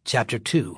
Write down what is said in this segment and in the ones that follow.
Chapter 2.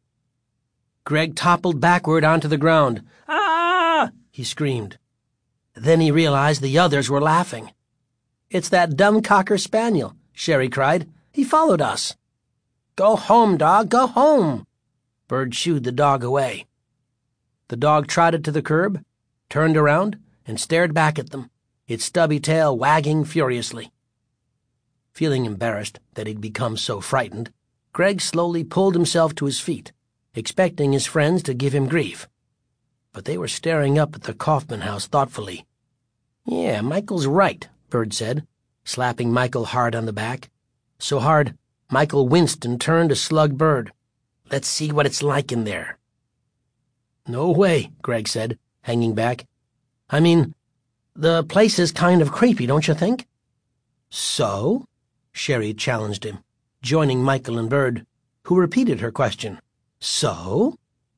Greg toppled backward onto the ground. "Ah!" he screamed. Then he realized the others were laughing. "It's that dumb Cocker Spaniel," Sherry cried. "He followed us." "Go home, dog, go home!" Bird shooed the dog away. The dog trotted to the curb, turned around, and stared back at them, its stubby tail wagging furiously. Feeling embarrassed that he'd become so frightened, Greg slowly pulled himself to his feet, expecting his friends to give him grief. But they were staring up at the Kaufman house thoughtfully. "Yeah, Michael's right," Bird said, slapping Michael hard on the back. So hard, Michael winced and turned to slug Bird. "Let's see what it's like in there." "No way," Greg said, hanging back. "I mean, the place is kind of creepy, don't you think?" "So?" Sherry challenged him, joining Michael and Bird, who repeated her question. "So?"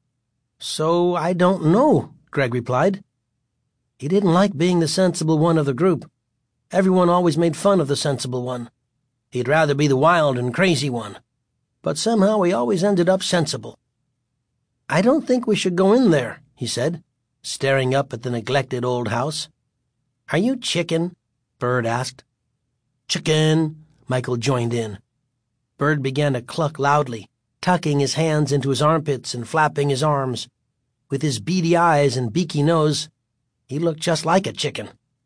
"So I don't know," Greg replied. He didn't like being the sensible one of the group. Everyone always made fun of the sensible one. He'd rather be the wild and crazy one. But somehow he always ended up sensible. "I don't think we should go in there," he said, staring up at the neglected old house. "Are you chicken?" Bird asked. "Chicken," Michael joined in. Bird began to cluck loudly, tucking his hands into his armpits and flapping his arms. With his beady eyes and beaky nose, he looked just like a chicken.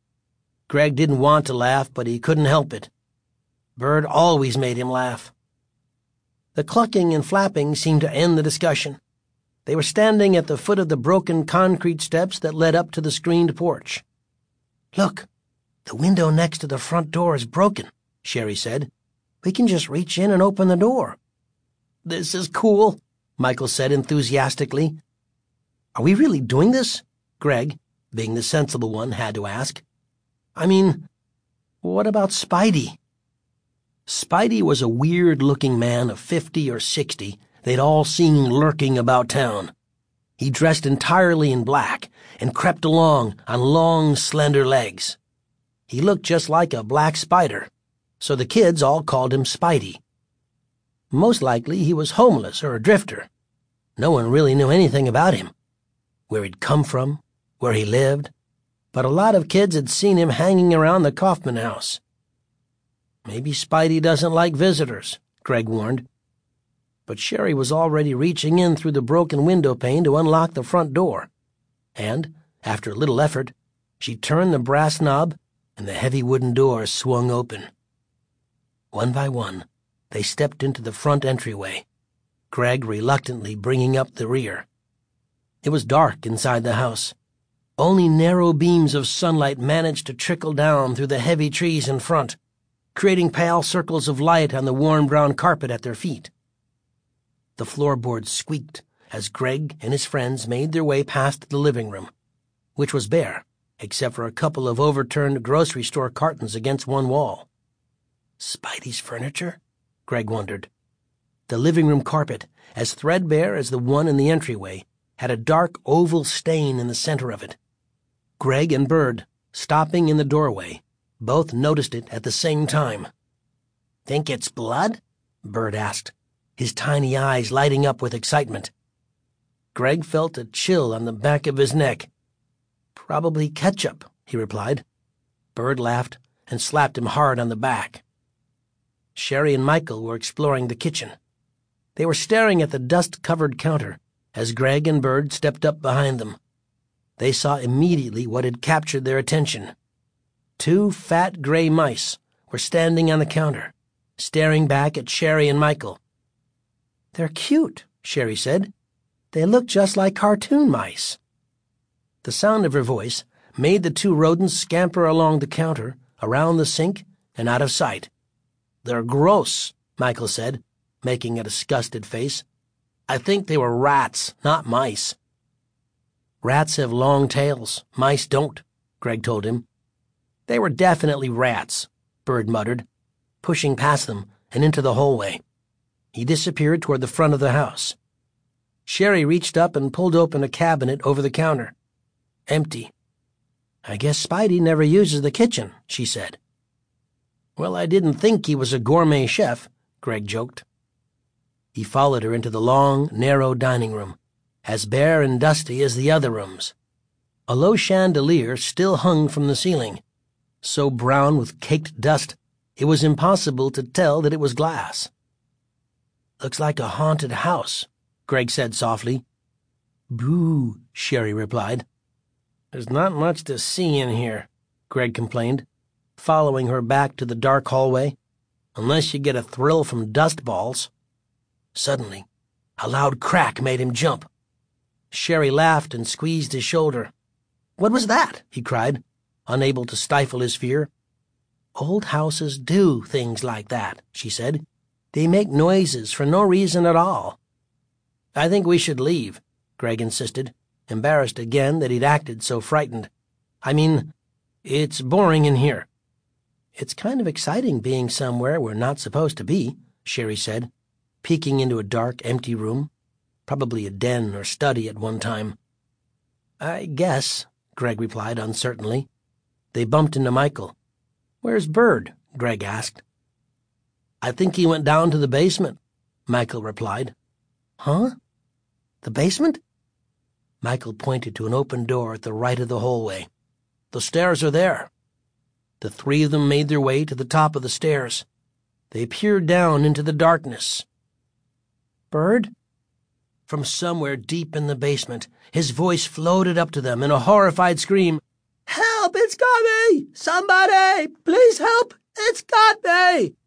Greg didn't want to laugh, but he couldn't help it. Bird always made him laugh. The clucking and flapping seemed to end the discussion. They were standing at the foot of the broken concrete steps that led up to the screened porch. "Look, the window next to the front door is broken," Sherry said. "We can just reach in and open the door." "This is cool," Michael said enthusiastically. "Are we really doing this?" Greg, being the sensible one, had to ask. "I mean, what about Spidey?" Spidey was a weird-looking man of 50 or 60 they'd all seen lurking about town. He dressed entirely in black and crept along on long, slender legs. He looked just like a black spider, so the kids all called him Spidey. Most likely he was homeless or a drifter. No one really knew anything about him, where he'd come from, where he lived, but a lot of kids had seen him hanging around the Kaufman house. "Maybe Spidey doesn't like visitors," Greg warned. But Sherry was already reaching in through the broken window pane to unlock the front door, and, after a little effort, she turned the brass knob and the heavy wooden door swung open. One by one, they stepped into the front entryway, Greg reluctantly bringing up the rear. It was dark inside the house. Only narrow beams of sunlight managed to trickle down through the heavy trees in front, creating pale circles of light on the worn brown carpet at their feet. The floorboards squeaked as Greg and his friends made their way past the living room, which was bare, except for a couple of overturned grocery store cartons against one wall. Spidey's furniture? Greg wondered. The living room carpet, as threadbare as the one in the entryway, had a dark oval stain in the center of it. Greg and Bird, stopping in the doorway, both noticed it at the same time. "Think it's blood?" Bird asked, his tiny eyes lighting up with excitement. Greg felt a chill on the back of his neck. "Probably ketchup," he replied. Bird laughed and slapped him hard on the back. Sherry and Michael were exploring the kitchen. They were staring at the dust-covered counter as Greg and Bird stepped up behind them. They saw immediately what had captured their attention. 2 fat gray mice were standing on the counter, staring back at Sherry and Michael. "They're cute," Sherry said. "They look just like cartoon mice." The sound of her voice made the 2 rodents scamper along the counter, around the sink, and out of sight. "They're gross," Michael said, making a disgusted face. "I think they were rats, not mice." "Rats have long tails, mice don't," Greg told him. "They were definitely rats," Bird muttered, pushing past them and into the hallway. He disappeared toward the front of the house. Sherry reached up and pulled open a cabinet over the counter. Empty. "I guess Spidey never uses the kitchen," she said. "Well, I didn't think he was a gourmet chef," Greg joked. He followed her into the long, narrow dining room, as bare and dusty as the other rooms. A low chandelier still hung from the ceiling, so brown with caked dust it was impossible to tell that it was glass. "Looks like a haunted house," Greg said softly. "Boo," Sherry replied. "There's not much to see in here," Greg complained, following her back to the dark hallway, "unless you get a thrill from dust balls." Suddenly, a loud crack made him jump. Sherry laughed and squeezed his shoulder. "What was that?" he cried, unable to stifle his fear. "Old houses do things like that," she said. "They make noises for no reason at all." "I think we should leave," Greg insisted, embarrassed again that he'd acted so frightened. "I mean, it's boring in here." "It's kind of exciting being somewhere we're not supposed to be," Sherry said, peeking into a dark, empty room, probably a den or study at one time. "I guess," Greg replied uncertainly. They bumped into Michael. "Where's Bird?" Greg asked. "I think he went down to the basement," Michael replied. "Huh? The basement?" Michael pointed to an open door at the right of the hallway. "The stairs are there." The three of them made their way to the top of the stairs. They peered down into the darkness. "Bird?" From somewhere deep in the basement, his voice floated up to them in a horrified scream. "Help! It's got me! Somebody! Please help! It's got me!"